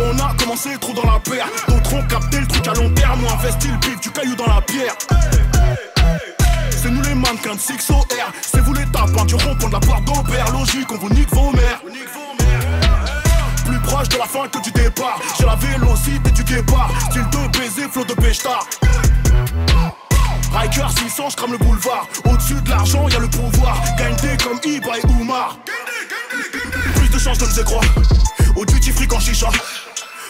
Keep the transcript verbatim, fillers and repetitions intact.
On a commencé trop dans la paire. D'autres ont capté le truc à long terme. On investi le bif du caillou dans la pierre. C'est nous les mannequins de six O R. C'est vous les tapins du rond-point de la porte d'Aubert. Logique, on vous nique vos mères. Plus proche de la fin que du départ. J'ai la vélocité du guépard. Style de baiser, flot de pêche-tard. Riker six cents, j'crame le boulevard. Au-dessus de l'argent, y'a le pouvoir. Gagne des comme Iba et Oumar. Plus de chance de me croire. Au duty free en chicha.